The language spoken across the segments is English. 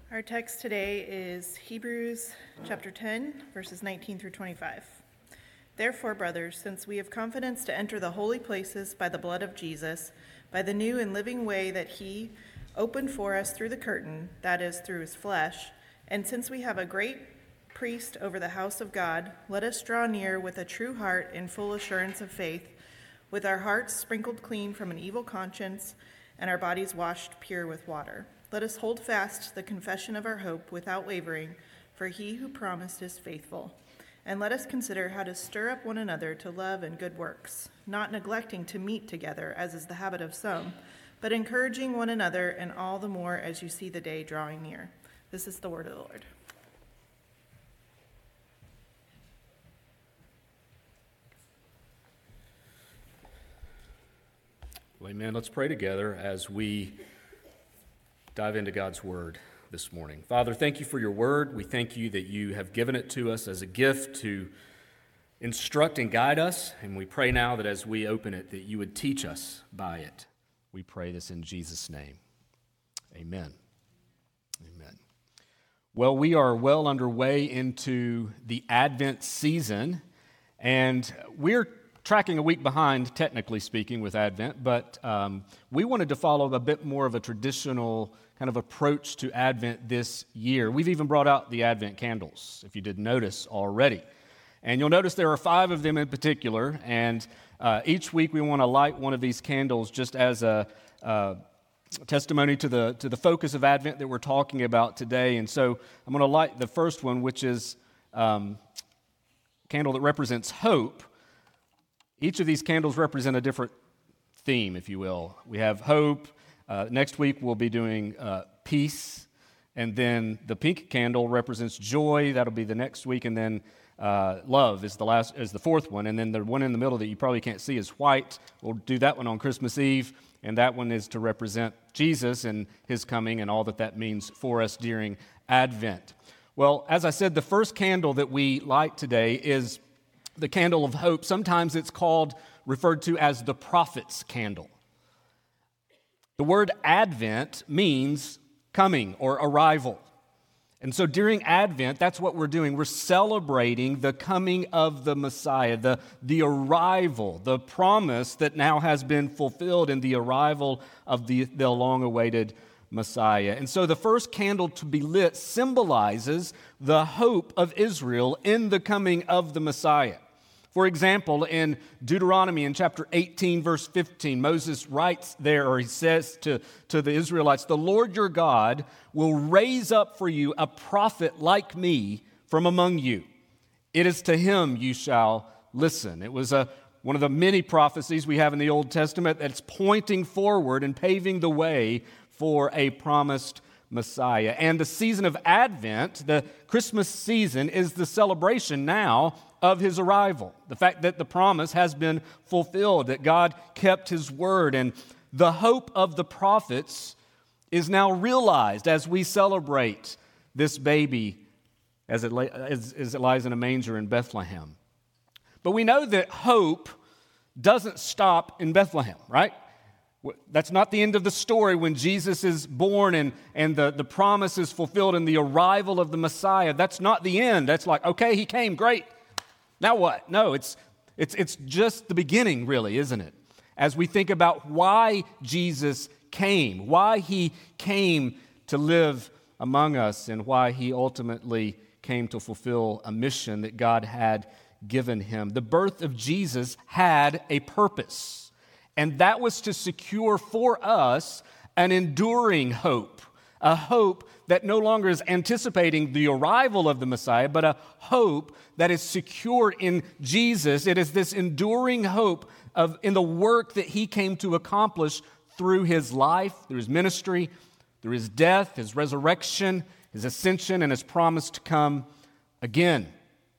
Our text today is Hebrews chapter 10, verses 19 through 25. Therefore, brothers, since we have confidence to enter the holy places by the blood of Jesus, by the new and living way that he opened for us through the curtain, that is, through his flesh, and since we have a great priest over the house of God, let us draw near with a true heart in full assurance of faith, with our hearts sprinkled clean from an evil conscience and our bodies washed pure with water. Let us hold fast the confession of our hope without wavering, for he who promised is faithful. And let us consider how to stir up one another to love and good works, not neglecting to meet together, as is the habit of some, but encouraging one another, and all the more as you see the day drawing near. This is the word of the Lord. Well, amen. Let's pray together as we dive into God's word this morning. Father, thank you for your word. We thank you that you have given it to us as a gift to instruct and guide us. And we pray now that as we open it, that you would teach us by it. We pray this in Jesus' name. Amen. Amen. Well, we are well underway into the Advent season, and we're tracking a week behind, technically speaking, with Advent, but we wanted to follow a bit more of a traditional kind of approach to Advent this year. We've even brought out the Advent candles, if you didn't notice already. And you'll notice there are 5 of them in particular, and each week we want to light one of these candles just as a testimony to the focus of Advent that we're talking about today. And so I'm going to light the first one, which is a candle that represents hope. Each of these candles represent a different theme, if you will. We have hope. Next week we'll be doing peace, and then the pink candle represents joy. That'll be the next week, and then love is the fourth one, and then the one in the middle that you probably can't see is white. We'll do that one on Christmas Eve, and that one is to represent Jesus and his coming and all that means for us during Advent. Well, as I said, the first candle that we light today is the candle of hope. Sometimes it's referred to as the prophet's candle. The word Advent means coming or arrival. And so during Advent, that's what we're doing. We're celebrating the coming of the Messiah, the arrival, the promise that now has been fulfilled in the arrival of the long-awaited Messiah. And so the first candle to be lit symbolizes the hope of Israel in the coming of the Messiah. For example, in Deuteronomy in chapter 18, verse 15, Moses writes there, or he says to the Israelites, "The Lord your God will raise up for you a prophet like me from among you. It is to him you shall listen." It was one of the many prophecies we have in the Old Testament that's pointing forward and paving the way for a promised Messiah. And the season of Advent, the Christmas season, is the celebration now of his arrival. The fact that the promise has been fulfilled, that God kept his word, and the hope of the prophets is now realized as we celebrate this baby as it lies in a manger in Bethlehem. But we know that hope doesn't stop in Bethlehem, right? That's not the end of the story when Jesus is born and the promise is fulfilled in the arrival of the Messiah. That's not the end. That's like, okay, he came, great. Now what? No, it's just the beginning, really, isn't it? As we think about why Jesus came, why he came to live among us, and why he ultimately came to fulfill a mission that God had given him. The birth of Jesus had a purpose, and that was to secure for us an enduring hope, a hope that no longer is anticipating the arrival of the Messiah, but a hope that is secured in Jesus. It is this enduring hope in the work that he came to accomplish through his life, through his ministry, through his death, his resurrection, his ascension, and his promise to come again.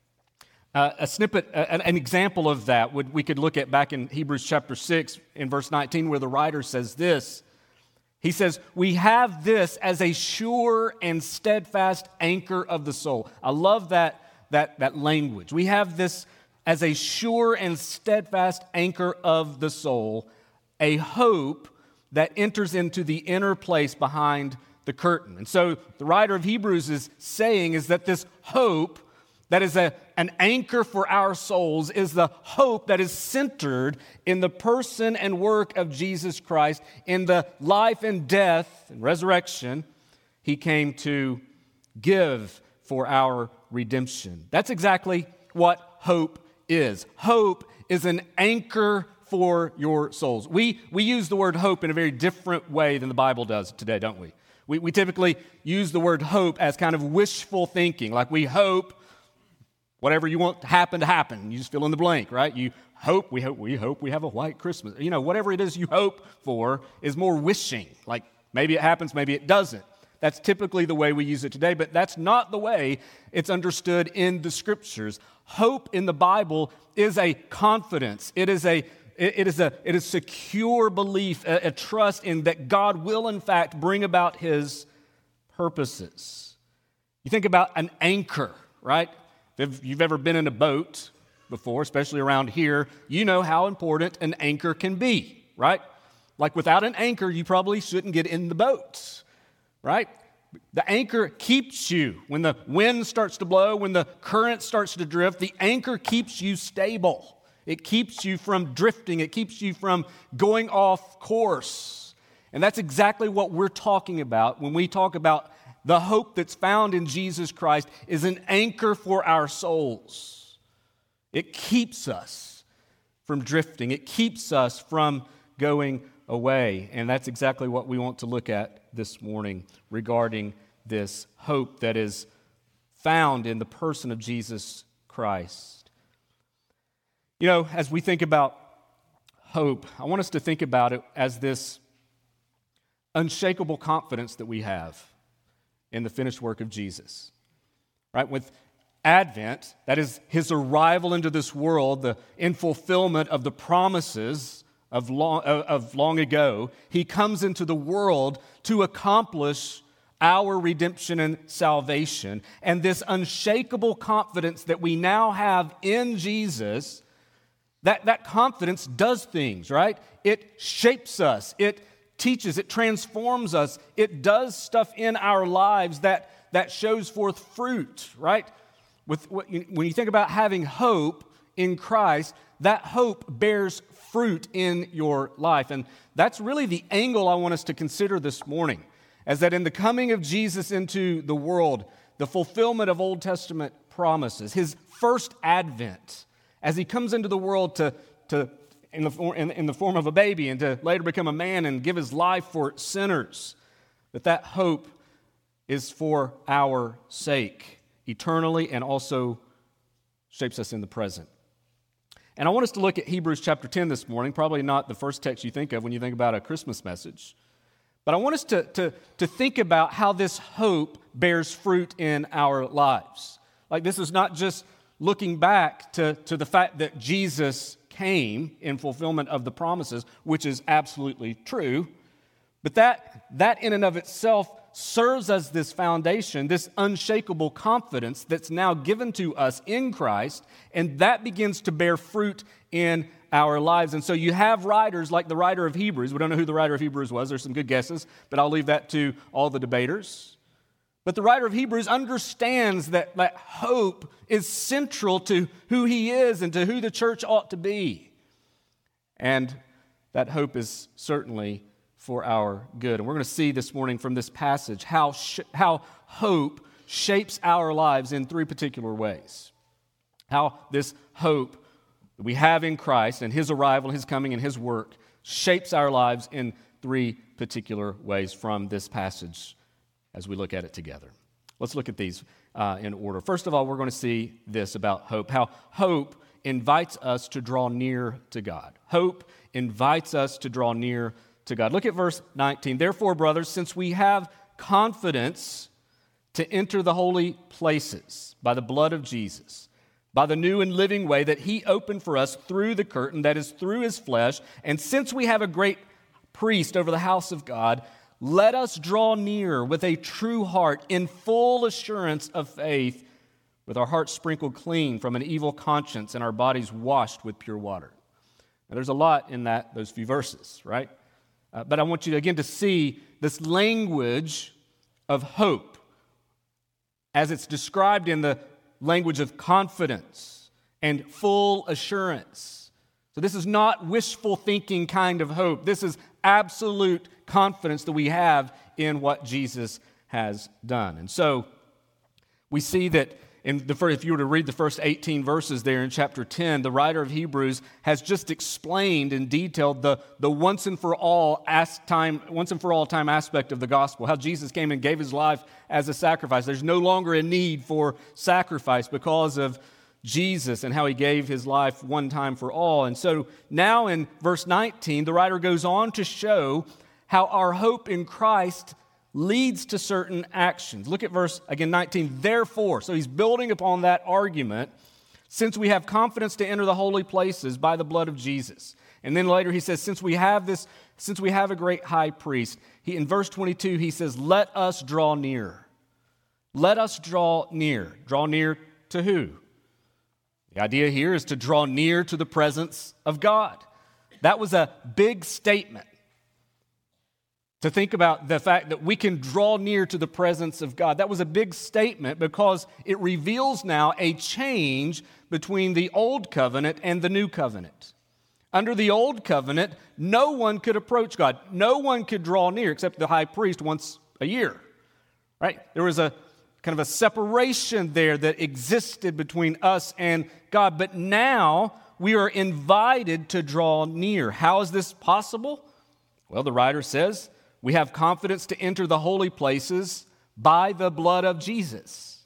A snippet, an example of that we could look at back in Hebrews chapter 6 in verse 19, where the writer says this. He says, "We have this as a sure and steadfast anchor of the soul." I love that language. We have this as a sure and steadfast anchor of the soul, a hope that enters into the inner place behind the curtain. And so the writer of Hebrews is saying is that this hope that is an anchor for our souls is the hope that is centered in the person and work of Jesus Christ, in the life and death and resurrection he came to give for our redemption. That's exactly what hope is. Hope is an anchor for your souls. We use the word hope in a very different way than the Bible does today, don't we? We typically use the word hope as kind of wishful thinking, like we hope whatever you want to happen. You just fill in the blank, right? We hope we have a white Christmas. You know, whatever it is you hope for is more wishing, like maybe it happens, maybe it doesn't. That's typically the way we use it today, but that's not the way it's understood in the Scriptures. Hope in the Bible is a confidence. It is secure belief, a trust in that God will in fact bring about His purposes. You think about an anchor, right? If you've ever been in a boat before, especially around here, you know how important an anchor can be, right? Like without an anchor, you probably shouldn't get in the boat. Right? The anchor keeps you. When the wind starts to blow, when the current starts to drift, the anchor keeps you stable. It keeps you from drifting. It keeps you from going off course. And that's exactly what we're talking about when we talk about the hope that's found in Jesus Christ is an anchor for our souls. It keeps us from drifting. It keeps us from going away. And that's exactly what we want to look at this morning regarding this hope that is found in the person of Jesus Christ. You know, as we think about hope, I want us to think about it as this unshakable confidence that we have in the finished work of Jesus. Right? With Advent, that is His arrival into this world, in fulfillment of the promises of long ago, He comes into the world to accomplish our redemption and salvation. And this unshakable confidence that we now have in Jesus, that confidence does things, right? It shapes us, it teaches, it transforms us, it does stuff in our lives that shows forth fruit, right? When you think about having hope in Christ, that hope bears fruit in your life. And that's really the angle I want us to consider this morning, as that in the coming of Jesus into the world, the fulfillment of Old Testament promises, His first advent, as He comes into the world in the form of a baby and to later become a man and give His life for sinners, that hope is for our sake eternally and also shapes us in the present. And I want us to look at Hebrews chapter 10 this morning, probably not the first text you think of when you think about a Christmas message. But I want us to think about how this hope bears fruit in our lives. Like this is not just looking back to the fact that Jesus came in fulfillment of the promises, which is absolutely true, but that in and of itself serves as this foundation, this unshakable confidence that's now given to us in Christ, and that begins to bear fruit in our lives. And so you have writers like the writer of Hebrews. We don't know who the writer of Hebrews was. There's some good guesses, but I'll leave that to all the debaters. But the writer of Hebrews understands that hope is central to who he is and to who the church ought to be. And that hope is certainly for our good. And we're going to see this morning from this passage how hope shapes our lives in three particular ways. How this hope that we have in Christ and His arrival, His coming, and His work shapes our lives in three particular ways from this passage as we look at it together. Let's look at these in order. First of all, we're going to see this about hope, how hope invites us to draw near to God. Hope invites us to draw near to God. Look at verse 19. Therefore, brothers, since we have confidence to enter the holy places by the blood of Jesus, by the new and living way that He opened for us through the curtain, that is, through His flesh, and since we have a great priest over the house of God, let us draw near with a true heart in full assurance of faith, with our hearts sprinkled clean from an evil conscience and our bodies washed with pure water. Now, there's a lot in those few verses, right? But I want you again to see this language of hope, as it's described in the language of confidence and full assurance. So this is not wishful thinking kind of hope. This is absolute confidence that we have in what Jesus has done. And so we see that if you were to read the first 18 verses there in chapter 10, the writer of Hebrews has just explained in detail the once and for all time aspect of the gospel, how Jesus came and gave his life as a sacrifice. There's no longer a need for sacrifice because of Jesus and how he gave his life one time for all. And so now in verse 19, the writer goes on to show how our hope in Christ leads to certain actions. Look at verse, again, 19. Therefore, so he's building upon that argument, since we have confidence to enter the holy places by the blood of Jesus. And then later he says, since we have a great high priest, in verse 22, he says, let us draw near. Let us draw near. Draw near to who? The idea here is to draw near to the presence of God. That was a big statement. To think about the fact that we can draw near to the presence of God. That was a big statement because it reveals now a change between the old covenant and the new covenant. Under the old covenant, no one could approach God. No one could draw near except the high priest once a year. Right? There was a kind of a separation there that existed between us and God. But now we are invited to draw near. How is this possible? Well, the writer says, we have confidence to enter the holy places by the blood of Jesus.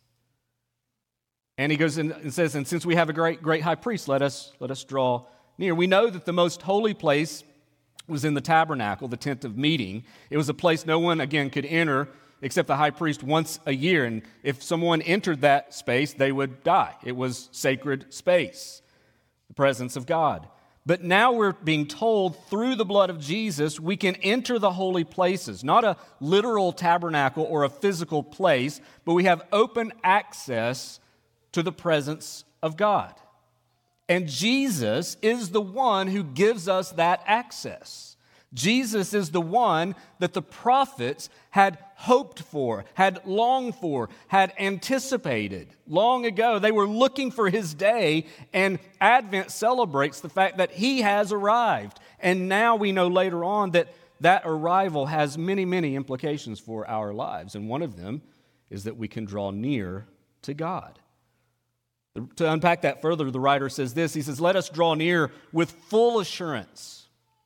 And he goes and says, and since we have a great high priest, let us draw near. We know that the most holy place was in the tabernacle, the tent of meeting. It was a place no one, again, could enter except the high priest once a year. And if someone entered that space, they would die. It was sacred space, the presence of God. But now we're being told through the blood of Jesus, we can enter the holy places, not a literal tabernacle or a physical place, but we have open access to the presence of God. And Jesus is the one who gives us that access. Jesus is the one that the prophets had hoped for, had longed for, had anticipated long ago. They were looking for his day, and Advent celebrates the fact that he has arrived. And now we know later on that that arrival has many, many implications for our lives. And one of them is that we can draw near to God. To unpack that further, the writer says this. He says, let us draw near with full assurance,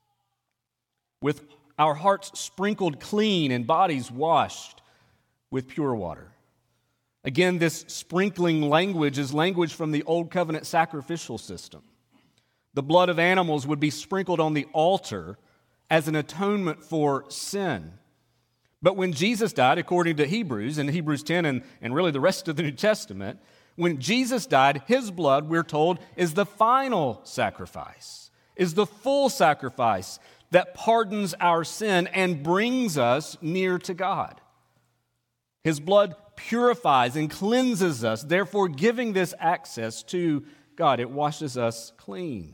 with our hearts sprinkled clean and bodies washed with pure water. Again, this sprinkling language is language from the Old Covenant sacrificial system. The blood of animals would be sprinkled on the altar as an atonement for sin. But when Jesus died, according to Hebrews, in Hebrews 10 and really the rest of the New Testament, when Jesus died, his blood, we're told, is the final sacrifice, is the full sacrifice that pardons our sin and brings us near to God. His blood purifies and cleanses us, therefore giving this access to God. It washes us clean.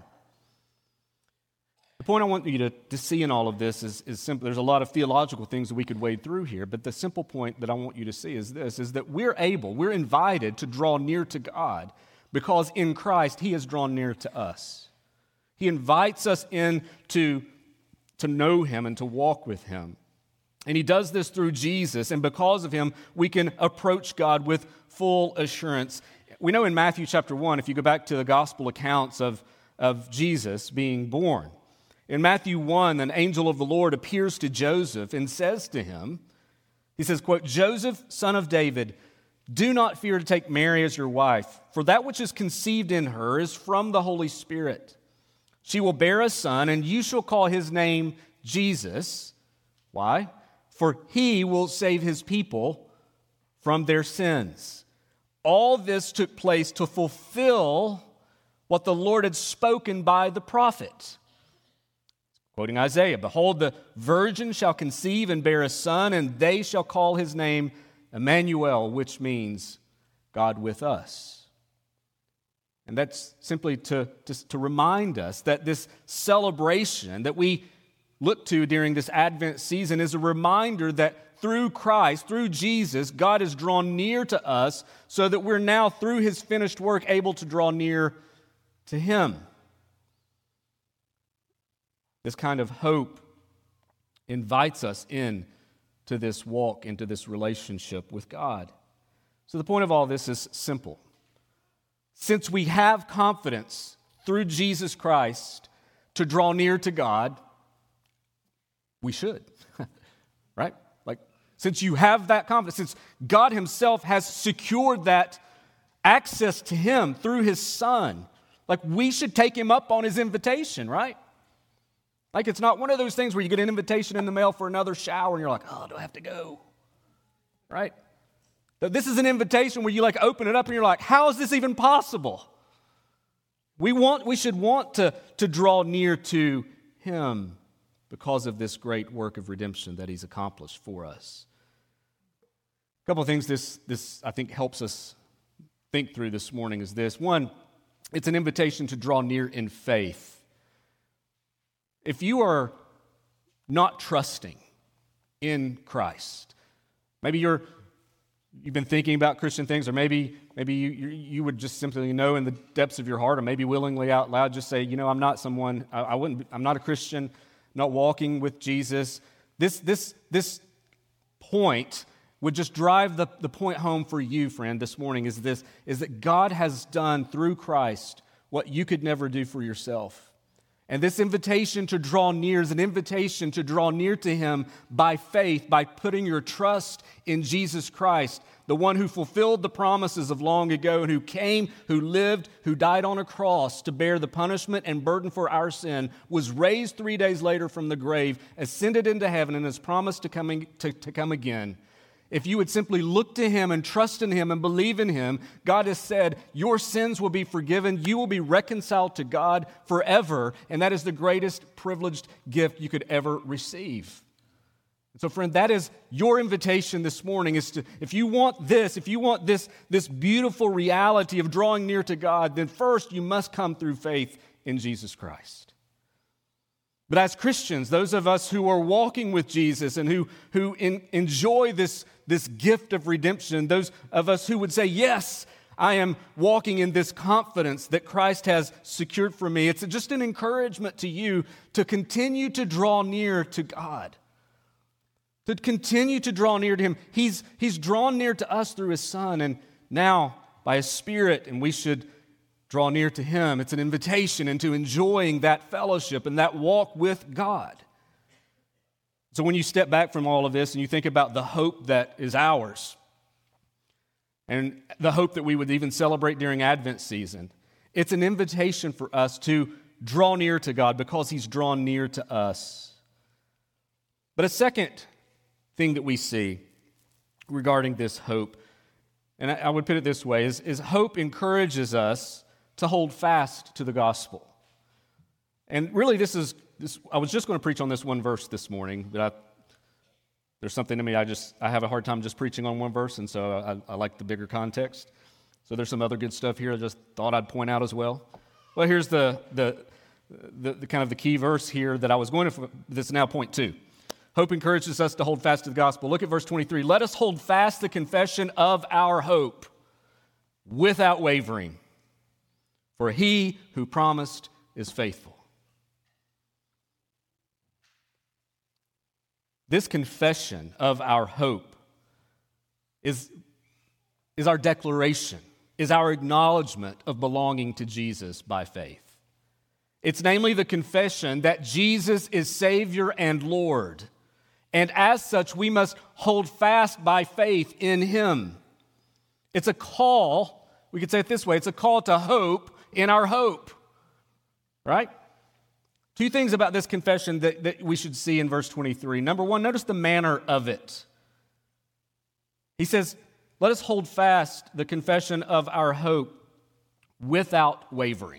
The point I want you to see in all of this is simple. There's a lot of theological things that we could wade through here, but the simple point that I want you to see is this, is that we're invited to draw near to God because in Christ he has drawn near to us. He invites us in to know him and to walk with him. And he does this through Jesus, and because of him, we can approach God with full assurance. We know in Matthew chapter 1, if you go back to the gospel accounts of Jesus being born, in Matthew 1, an angel of the Lord appears to Joseph and says to him, he says, quote, Joseph, son of David, do not fear to take Mary as your wife, for that which is conceived in her is from the Holy Spirit. She will bear a son, and you shall call his name Jesus. Why? For he will save his people from their sins. All this took place to fulfill what the Lord had spoken by the prophet. Quoting Isaiah, behold, the virgin shall conceive and bear a son, and they shall call his name Emmanuel, which means God with us. And that's simply to remind us that this celebration that we look to during this Advent season is a reminder that through Christ, through Jesus, God has drawn near to us so that we're now, through his finished work, able to draw near to him. This kind of hope invites us in to this walk, into this relationship with God. So the point of all this is simple. Since we have confidence through Jesus Christ to draw near to God, we should, right? Like, since you have that confidence, since God himself has secured that access to him through his Son, like, we should take him up on his invitation, right? Like, it's not one of those things where you get an invitation in the mail for another shower and you're like, oh, do I have to go? Right? But this is an invitation where you like open it up and you're like, how is this even possible? We should want to draw near to him because of this great work of redemption that he's accomplished for us. A couple of things this I think helps us think through this morning is this. One, it's an invitation to draw near in faith. If you are not trusting in Christ, maybe you've been thinking about Christian things, or maybe you would just simply know in the depths of your heart, or maybe willingly out loud just say, I'm not someone, I'm not a Christian, not walking with Jesus. This point would just drive the point home for you, friend, this morning is that God has done through Christ what you could never do for yourself. And this invitation to draw near is an invitation to draw near to him by faith, by putting your trust in Jesus Christ, the one who fulfilled the promises of long ago and who came, who lived, who died on a cross to bear the punishment and burden for our sin, was raised 3 days later from the grave, ascended into heaven, and has promised to come again. If you would simply look to him and trust in him and believe in him, God has said your sins will be forgiven, you will be reconciled to God forever, and that is the greatest privileged gift you could ever receive. So friend, that is your invitation this morning, is to, if you want this beautiful reality of drawing near to God, then first you must come through faith in Jesus Christ. But as Christians, those of us who are walking with Jesus and who enjoy this gift of redemption, those of us who would say, yes, I am walking in this confidence that Christ has secured for me, it's just an encouragement to you to continue to draw near to God, to continue to draw near to him. He's drawn near to us through his Son, and now by his Spirit, and we should draw near to him. It's an invitation into enjoying that fellowship and that walk with God. So when you step back from all of this and you think about the hope that is ours and the hope that we would even celebrate during Advent season, it's an invitation for us to draw near to God because he's drawn near to us. But a second thing that we see regarding this hope, and I would put it this way, is hope encourages us to hold fast to the gospel. And really I was just going to preach on this one verse this morning, but there's something to me, I have a hard time just preaching on one verse, and so I like the bigger context. So there's some other good stuff here I just thought I'd point out as well. Well, here's the kind of the key verse here that I was going to, this is now point 2. Hope encourages us to hold fast to the gospel. Look at verse 23. Let us hold fast the confession of our hope without wavering, for he who promised is faithful. This confession of our hope is our declaration, is our acknowledgement of belonging to Jesus by faith. It's namely the confession that Jesus is Savior and Lord, and as such we must hold fast by faith in him. It's a call, we could say it this way, it's a call to hope in our hope, right? 2 things about this confession that we should see in verse 23. Number 1, notice the manner of it. He says, let us hold fast the confession of our hope without wavering.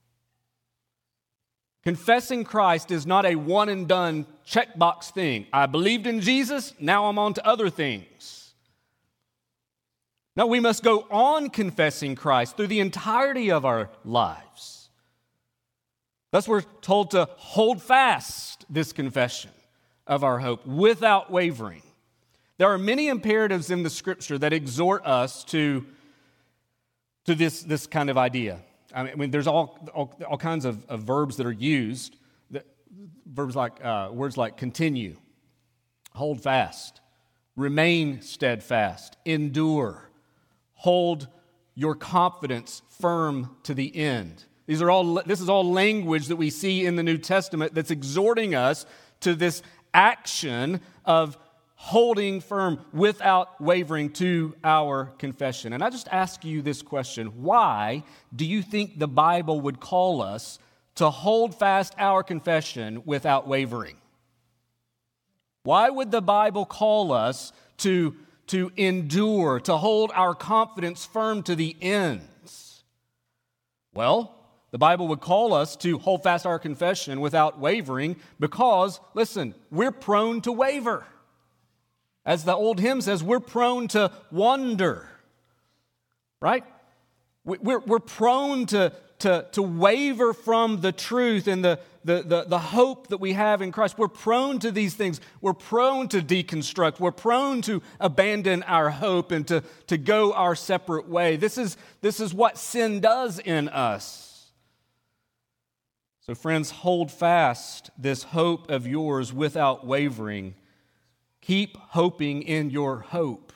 Confessing Christ is not a one-and-done checkbox thing. I believed in Jesus, now I'm on to other things. No, we must go on confessing Christ through the entirety of our lives. Thus, we're told to hold fast this confession of our hope without wavering. There are many imperatives in the Scripture that exhort us to this kind of idea. I mean, there's all kinds of verbs that are used. Verbs like words like continue, hold fast, remain steadfast, endure, hold your confidence firm to the end. This is all language that we see in the New Testament that's exhorting us to this action of holding firm without wavering to our confession. And I just ask you this question: why do you think the Bible would call us to hold fast our confession without wavering? Why would the Bible call us to endure, to hold our confidence firm to the ends? Well, the Bible would call us to hold fast our confession without wavering because, listen, we're prone to waver. As the old hymn says, we're prone to wander, right? We're prone to waver from the truth and the hope that we have in Christ. We're prone to these things. We're prone to deconstruct. We're prone to abandon our hope and to go our separate way. This is what sin does in us. So friends, hold fast this hope of yours without wavering. Keep hoping in your hope.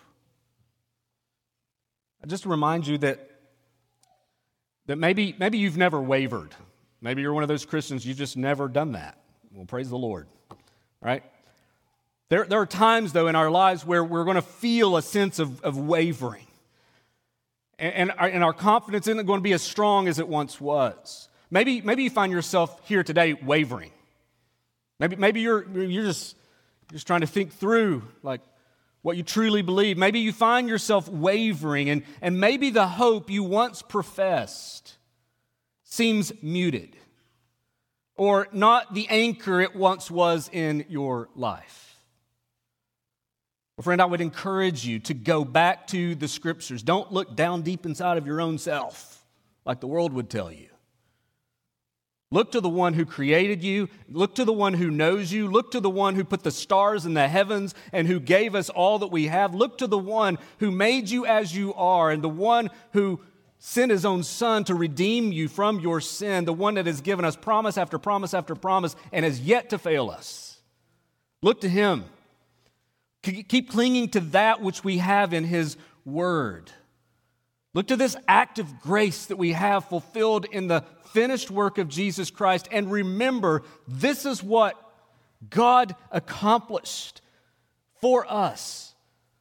Just to remind you that maybe you've never wavered. Maybe you're one of those Christians, you've just never done that. Well, praise the Lord, right? There are times, though, in our lives where we're going to feel a sense of wavering. And our confidence isn't going to be as strong as it once was. Maybe you find yourself here today wavering. Maybe you're just trying to think through like what you truly believe. Maybe you find yourself wavering, and maybe the hope you once professed seems muted or not the anchor it once was in your life. Well, friend, I would encourage you to go back to the Scriptures. Don't look down deep inside of your own self like the world would tell you. Look to the one who created you. Look to the one who knows you. Look to the one who put the stars in the heavens and who gave us all that we have. Look to the one who made you as you are and the one who sent his own Son to redeem you from your sin, the one that has given us promise after promise after promise and has yet to fail us. Look to him. Keep clinging to that which we have in his word. Look to this act of grace that we have fulfilled in the finished work of Jesus Christ, and remember, this is what God accomplished for us.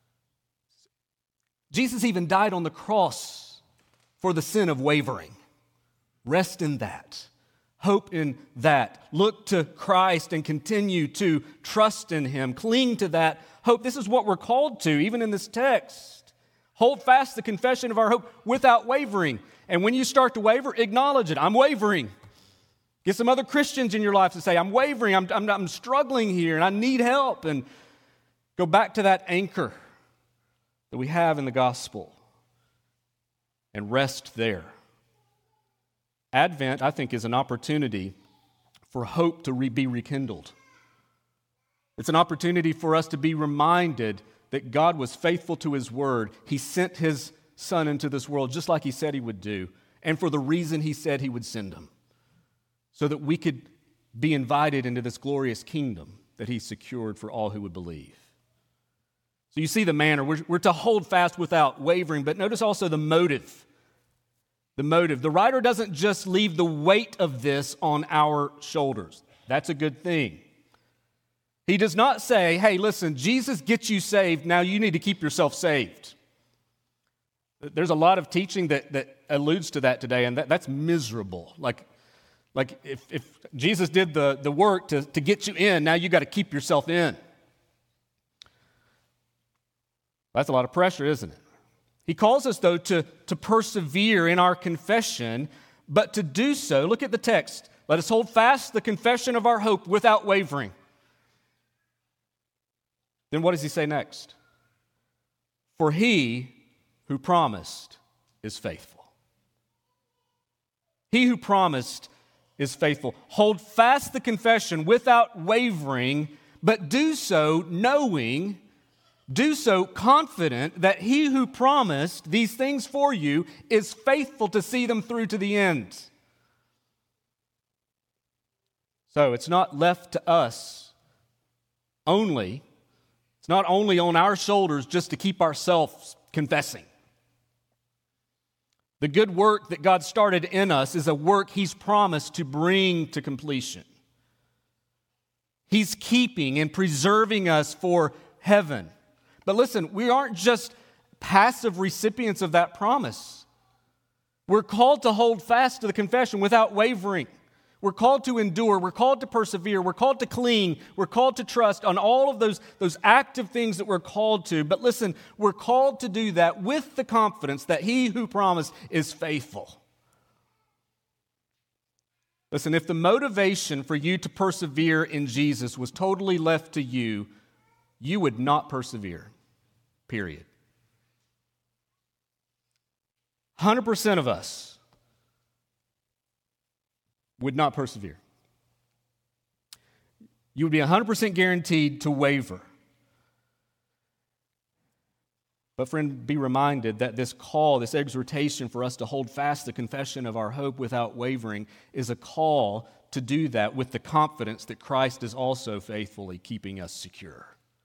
Jesus even died on the cross for the sin of wavering. Rest in that. Hope in that. Look to Christ and continue to trust in him. Cling to that hope. This is what we're called to, even in this text. Hold fast the confession of our hope without wavering. And when you start to waver, acknowledge it. I'm wavering. Get some other Christians in your life to say, I'm wavering, I'm struggling here, and I need help. And go back to that anchor that we have in the gospel and rest there. Advent, I think, is an opportunity for hope to be rekindled. It's an opportunity for us to be reminded that God was faithful to his word. He sent his Son into this world just like he said he would do, and for the reason he said he would send him, so that we could be invited into this glorious kingdom that he secured for all who would believe. So you see the manner. We're to hold fast without wavering, but notice also the motive. The motive. The writer doesn't just leave the weight of this on our shoulders. That's a good thing. He does not say, hey, listen, Jesus gets you saved, now you need to keep yourself saved. There's a lot of teaching that alludes to that today, and that's miserable. Like if Jesus did the work to get you in, now you got to keep yourself in. That's a lot of pressure, isn't it? He calls us, though, to persevere in our confession, but to do so, look at the text. Let us hold fast the confession of our hope without wavering. Then what does he say next? For he who promised is faithful. He who promised is faithful. Hold fast the confession without wavering, but do so knowing do so confident that he who promised these things for you is faithful to see them through to the end. So it's not left to us only. It's not only on our shoulders just to keep ourselves confessing. The good work that God started in us is a work He's promised to bring to completion. He's keeping and preserving us for heaven. But listen, we aren't just passive recipients of that promise. We're called to hold fast to the confession without wavering. We're called to endure. We're called to persevere. We're called to cling. We're called to trust on all of those active things that we're called to. But listen, we're called to do that with the confidence that He who promised is faithful. Listen, if the motivation for you to persevere in Jesus was totally left to you, you would not persevere. Period. 100% of us would not persevere. You would be 100% guaranteed to waver. But friend, be reminded that this call, this exhortation for us to hold fast the confession of our hope without wavering is a call to do that with the confidence that Christ is also faithfully keeping us secure.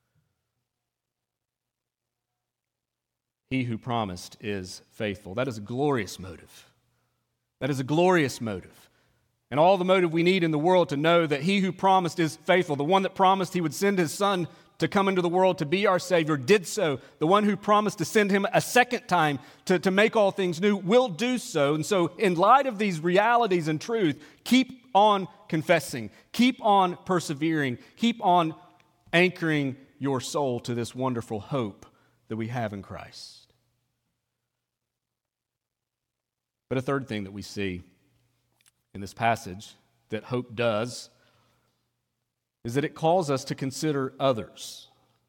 He who promised is faithful. That is a glorious motive. That is a glorious motive. And all the motive we need in the world to know that He who promised is faithful. The one that promised He would send His Son to come into the world to be our Savior did so. The one who promised to send Him a second time to make all things new will do so. And so in light of these realities and truth, keep on confessing. Keep on persevering. Keep on anchoring your soul to this wonderful hope that we have in Christ. But a third thing that we see in this passage that hope does is that it calls us to consider others.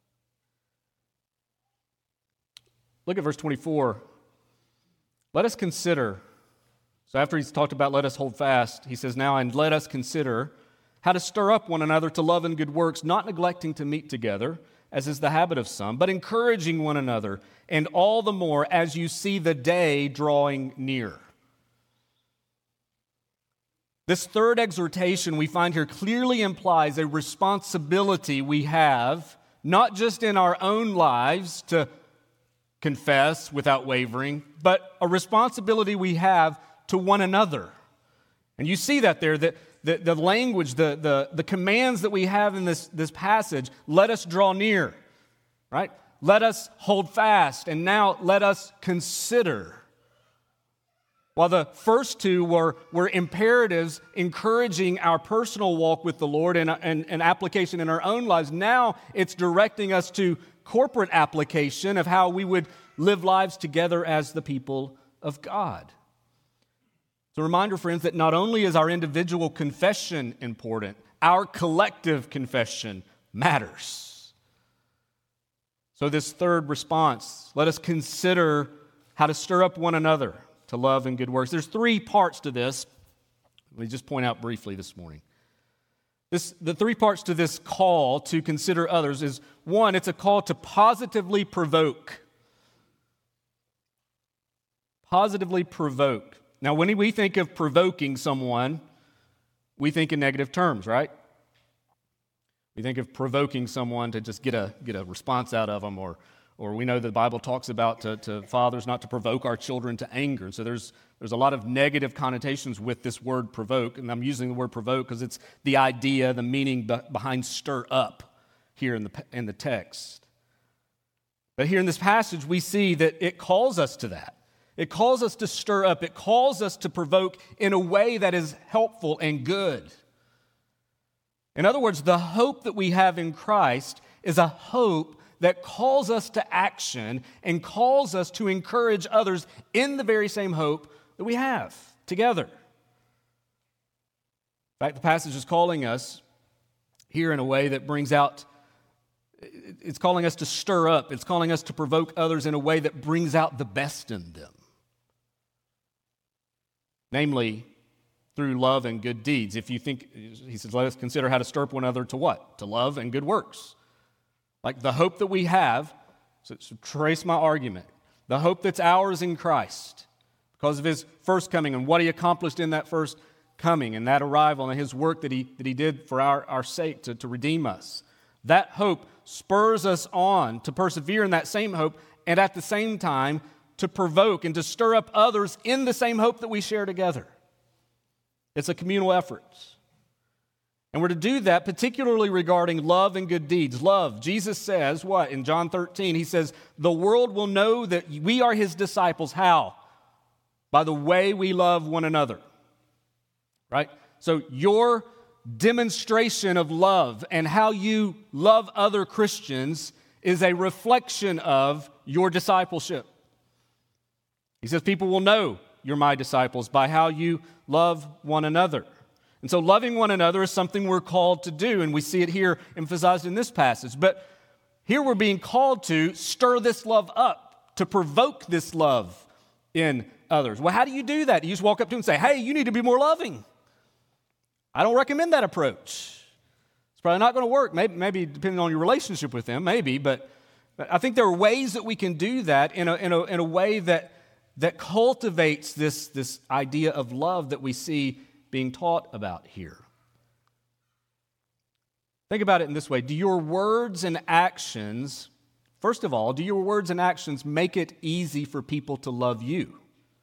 Look at verse 24. Let us consider. So after he's talked about let us hold fast, he says now, and let us consider how to stir up one another to love and good works, not neglecting to meet together, as is the habit of some, but encouraging one another, and all the more as you see the day drawing near. This third exhortation we find here clearly implies a responsibility we have, not just in our own lives to confess without wavering, but a responsibility we have to one another. And you see that there, that the language, the commands that we have in this passage, let us draw near, right? Let us hold fast, and now let us consider. While the first two were imperatives encouraging our personal walk with the Lord and application in our own lives, now it's directing us to corporate application of how we would live lives together as the people of God. It's a reminder, friends, that not only is our individual confession important, our collective confession matters. So this third response, let us consider how to stir up one another to love and good works. There's three parts to this. Let me just point out briefly this morning. The three parts to this call to consider others is, one, it's a call to positively provoke. Positively provoke. Now, when we think of provoking someone, we think in negative terms, right? We think of provoking someone to just get a response out of them, or we know the Bible talks about to fathers not to provoke our children to anger. So there's a lot of negative connotations with this word provoke, and I'm using the word provoke because it's the idea, the meaning behind stir up here in the text. But here in this passage, we see that it calls us to that. It calls us to stir up. It calls us to provoke in a way that is helpful and good. In other words, the hope that we have in Christ is a hope that calls us to action and calls us to encourage others in the very same hope that we have together. In fact, the passage is calling us here in a way that brings out, it's calling us to stir up, it's calling us to provoke others in a way that brings out the best in them. Namely, through love and good deeds. If you think, he says, let us consider how to stir up one another to what? To love and good works. Like the hope that we have So trace my argument. The hope that's ours in Christ because of his first coming and what he accomplished in that first coming and that arrival and his work that he did for our sake to redeem us. That hope spurs us on to persevere in that same hope and at the same time to provoke and to stir up others in the same hope that we share together. It's a communal effort. And we're to do that particularly regarding love and good deeds. Love, Jesus says, what? In John 13, he says, the world will know that we are his disciples. How? By the way we love one another. Right? So your demonstration of love and how you love other Christians is a reflection of your discipleship. He says people will know you're my disciples by how you love one another. And so loving one another is something we're called to do, and we see it here emphasized in this passage. But here we're being called to stir this love up, to provoke this love in others. Well, how do you do that? You just walk up to them and say, hey, you need to be more loving. I don't recommend that approach. It's probably not going to work. Maybe depending on your relationship with them, maybe. But I think there are ways that we can do that in a way that cultivates this idea of love that we see being taught about here. Think about it in this way. Do your words and actions, first of all, do your words and actions make it easy for people to love you?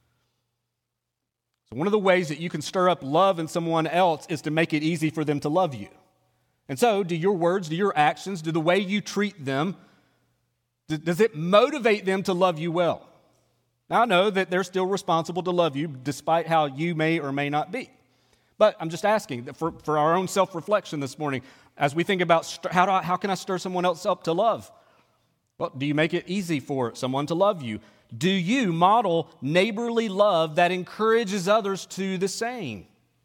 So one of the ways that you can stir up love in someone else is to make it easy for them to love you. And so, do your words, do your actions, do the way you treat them, does it motivate them to love you well? Now, I know that they're still responsible to love you despite how you may or may not be. But I'm just asking for our own self-reflection this morning as we think about how can I stir someone else up to love? Well, do you make it easy for someone to love you? Do you model neighborly love that encourages others to the same?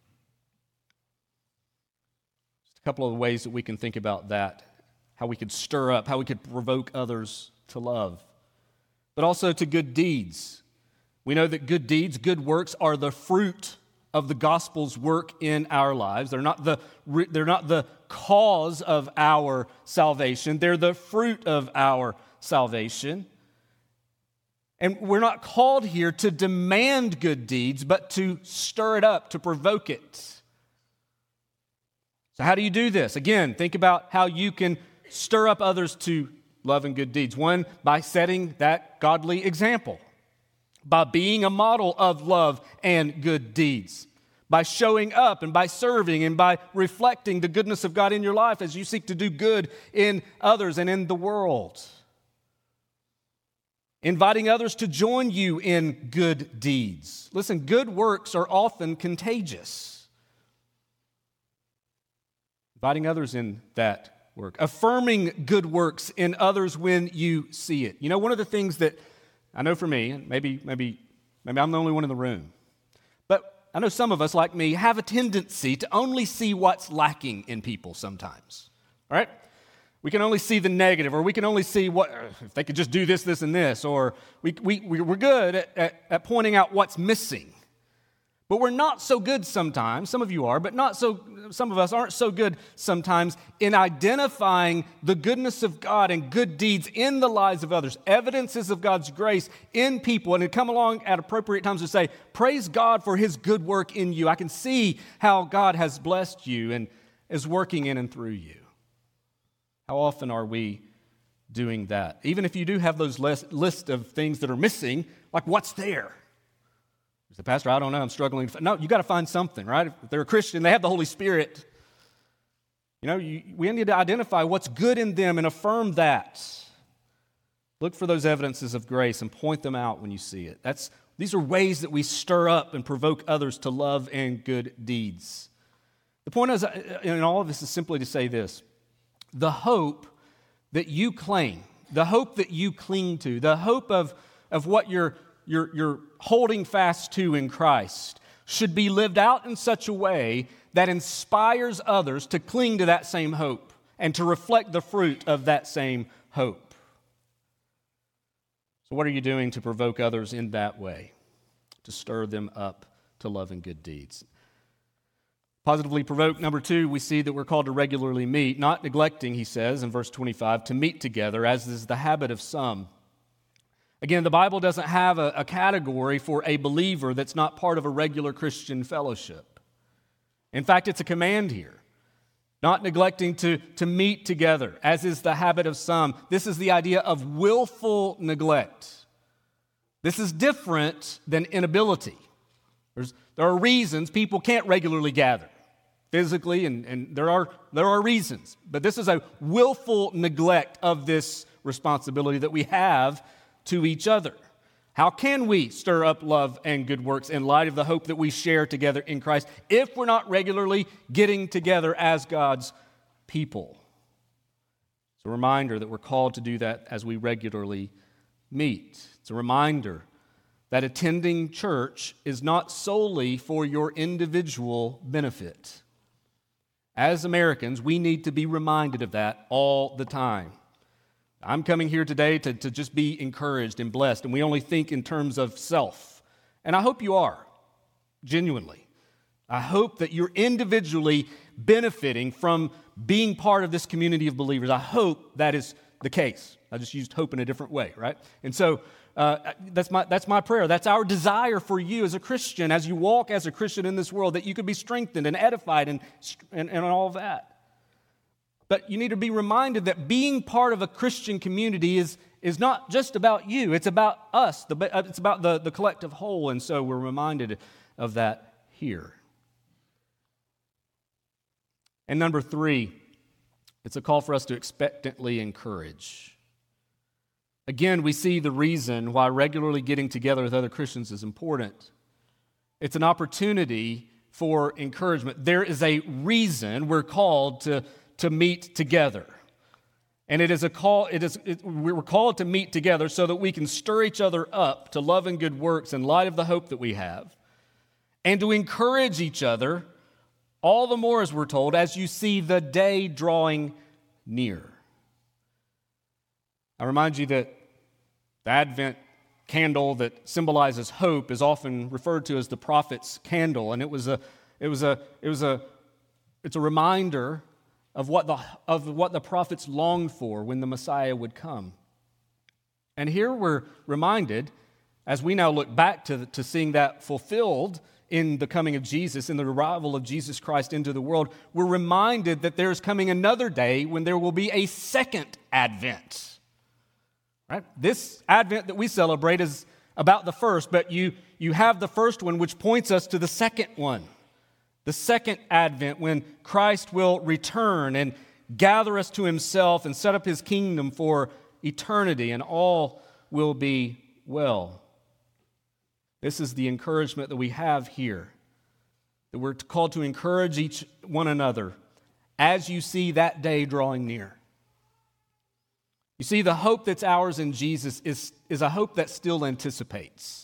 Just a couple of ways that we can think about that, how we could stir up, how we could provoke others to love. But also to good deeds. We know that good deeds, good works are the fruit of the gospel's work in our lives. They're not the cause of our salvation. They're the fruit of our salvation. And we're not called here to demand good deeds, but to stir it up, to provoke it. So how do you do this? Again, think about how you can stir up others to love and good deeds. One, by setting that godly example. By being a model of love and good deeds, by showing up and by serving and by reflecting the goodness of God in your life as you seek to do good in others and in the world. Inviting others to join you in good deeds. Listen, good works are often contagious. Inviting others in that work. Affirming good works in others when you see it. You know, one of the things that I know for me, and maybe I'm the only one in the room, but I know some of us, like me, have a tendency to only see what's lacking in people sometimes, all right? We can only see the negative, or we can only see what, if they could just do this, this, and this, or we're good at pointing out what's missing. But we're not so good sometimes, some of you are, but some of us aren't so good sometimes in identifying the goodness of God and good deeds in the lives of others, evidences of God's grace in people, and to come along at appropriate times to say, praise God for his good work in you. I can see how God has blessed you and is working in and through you. How often are we doing that? Even if you do have those list of things that are missing, like what's there? The pastor, I don't know, I'm struggling. No, you got to find something, right? If they're a Christian, they have the Holy Spirit. You know, we need to identify what's good in them and affirm that. Look for those evidences of grace and point them out when you see it. These are ways that we stir up and provoke others to love and good deeds. The point is, in all of this is simply to say this. The hope that you claim, the hope that you cling to, the hope of what you're holding fast to in Christ should be lived out in such a way that inspires others to cling to that same hope and to reflect the fruit of that same hope. So what are you doing to provoke others in that way, to stir them up to love and good deeds? Positively provoke, number 2, we see that we're called to regularly meet, not neglecting, he says in verse 25, to meet together, as is the habit of some. Again, the Bible doesn't have a category for a believer that's not part of a regular Christian fellowship. In fact, it's a command here. Not neglecting to meet together, as is the habit of some. This is the idea of willful neglect. This is different than inability. There are reasons people can't regularly gather physically, and there are reasons. But this is a willful neglect of this responsibility that we have to each other. How can we stir up love and good works in light of the hope that we share together in Christ if we're not regularly getting together as God's people? It's a reminder that we're called to do that as we regularly meet. It's a reminder that attending church is not solely for your individual benefit. As Americans, we need to be reminded of that all the time. I'm coming here today to just be encouraged and blessed, and we only think in terms of self. And I hope you are, genuinely. I hope that you're individually benefiting from being part of this community of believers. I hope that is the case. I just used hope in a different way, right? And so that's my prayer. That's our desire for you as a Christian, as you walk as a Christian in this world, that you could be strengthened and edified and all of that. But you need to be reminded that being part of a Christian community is not just about you. It's about us. It's about the collective whole. And so we're reminded of that here. And number 3, it's a call for us to expectantly encourage. Again, we see the reason why regularly getting together with other Christians is important. It's an opportunity for encouragement. There is a reason we're called to meet together. And it is a call, we're called to meet together so that we can stir each other up to love and good works in light of the hope that we have, and to encourage each other, all the more, as we're told, as you see the day drawing near. I remind you that the Advent candle that symbolizes hope is often referred to as the prophet's candle, and it's a reminder of what the prophets longed for when the Messiah would come. And here we're reminded, as we now look back to seeing that fulfilled in the coming of Jesus, in the arrival of Jesus Christ into the world, we're reminded that there's coming another day when there will be a second Advent. Right? This Advent that we celebrate is about the first, but you have the first one, which points us to the second one. The second Advent, when Christ will return and gather us to himself and set up his kingdom for eternity, and all will be well. This is the encouragement that we have here, that we're called to encourage one another as you see that day drawing near. You see, the hope that's ours in Jesus is a hope that still anticipates.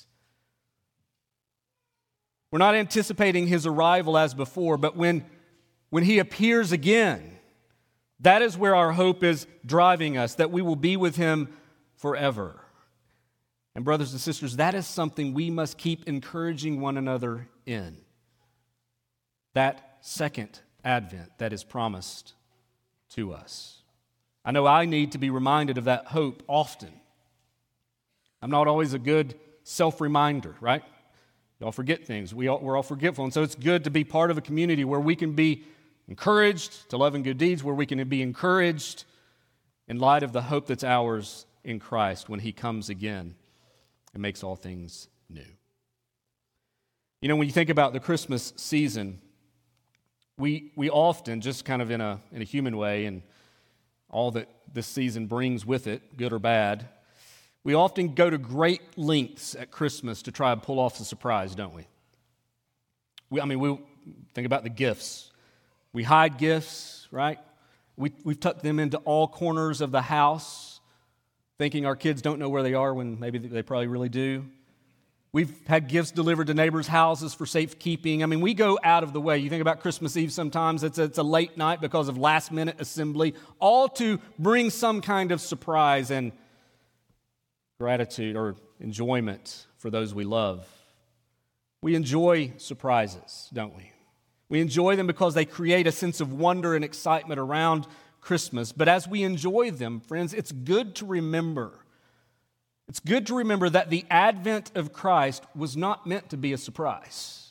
We're not anticipating his arrival as before, but when he appears again, that is where our hope is driving us, that we will be with him forever. And brothers and sisters, that is something we must keep encouraging one another in. That second Advent that is promised to us. I know I need to be reminded of that hope often. I'm not always a good self-reminder, right? We all forget things. We're all forgetful. And so it's good to be part of a community where we can be encouraged to love and good deeds, where we can be encouraged in light of the hope that's ours in Christ when he comes again and makes all things new. You know, when you think about the Christmas season, we often, just kind of in a human way, and all that this season brings with it, good or bad, we often go to great lengths at Christmas to try and pull off the surprise, don't we? We think about the gifts. We hide gifts, right? We've tucked them into all corners of the house, thinking our kids don't know where they are when maybe they probably really do. We've had gifts delivered to neighbors' houses for safekeeping. We go out of the way. You think about Christmas Eve sometimes, it's a late night because of last-minute assembly, all to bring some kind of surprise and gratitude or enjoyment for those we love. We enjoy surprises, don't we? We enjoy them because they create a sense of wonder and excitement around Christmas. But as we enjoy them, friends, it's good to remember It's good to remember that the advent of Christ was not meant to be a surprise.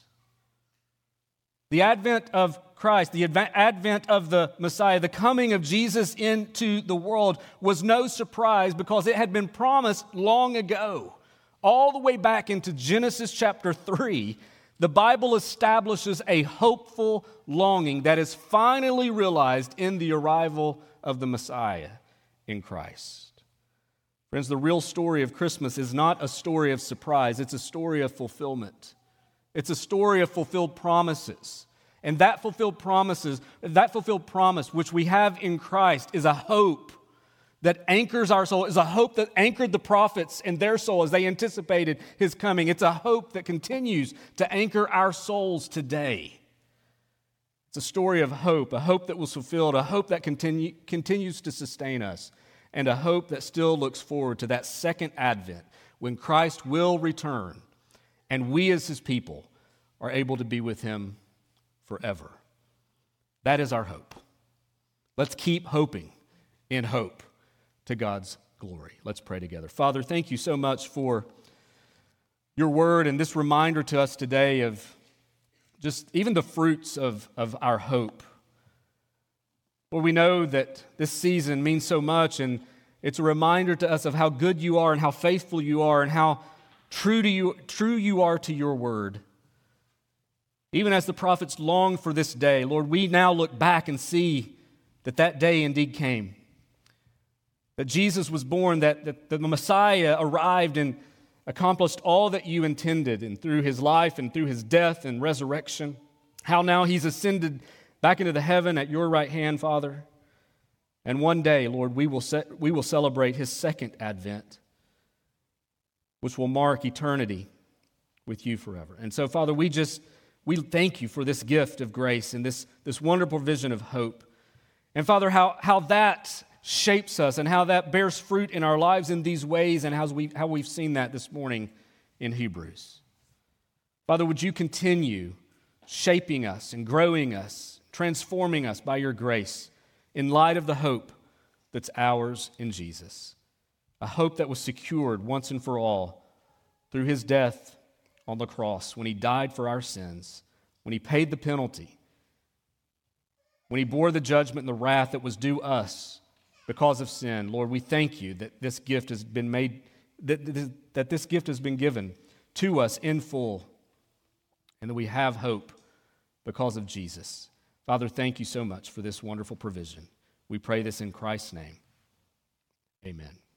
The advent of Christ, the advent of the Messiah, the coming of Jesus into the world was no surprise because it had been promised long ago. All the way back into Genesis chapter 3, the Bible establishes a hopeful longing that is finally realized in the arrival of the Messiah in Christ. Friends, the real story of Christmas is not a story of surprise, it's a story of fulfillment. It's a story of fulfilled promises. And that fulfilled promise which we have in Christ is a hope that anchors our soul, is a hope that anchored the prophets in their soul as they anticipated his coming. It's a hope that continues to anchor our souls today. It's a story of hope, a hope that was fulfilled, a hope that continues to sustain us, and a hope that still looks forward to that second advent when Christ will return and we as his people are able to be with him forever. That is our hope. Let's keep hoping in hope to God's glory. Let's pray together. Father, thank you so much for your word and this reminder to us today of just even the fruits of our hope. Lord, we know that this season means so much, and it's a reminder to us of how good you are and how faithful you are and how true you are to your word. Even as the prophets longed for this day, Lord, we now look back and see that day indeed came. That Jesus was born, that the Messiah arrived and accomplished all that you intended, and through his life and through his death and resurrection, how now he's ascended back into the heaven at your right hand, Father. And one day, Lord, we will celebrate his second advent, which will mark eternity with you forever. And so, Father, we thank you for this gift of grace and this wonderful vision of hope. And Father, how that shapes us and how that bears fruit in our lives in these ways, and how we've seen that this morning in Hebrews. Father, would you continue shaping us and growing us, transforming us by your grace in light of the hope that's ours in Jesus, a hope that was secured once and for all through his death on the cross, when he died for our sins, when he paid the penalty, when he bore the judgment and the wrath that was due us because of sin. Lord, we thank you that this gift has been made, that this gift has been given to us in full, and that we have hope because of Jesus. Father, thank you so much for this wonderful provision. We pray this in Christ's name. Amen.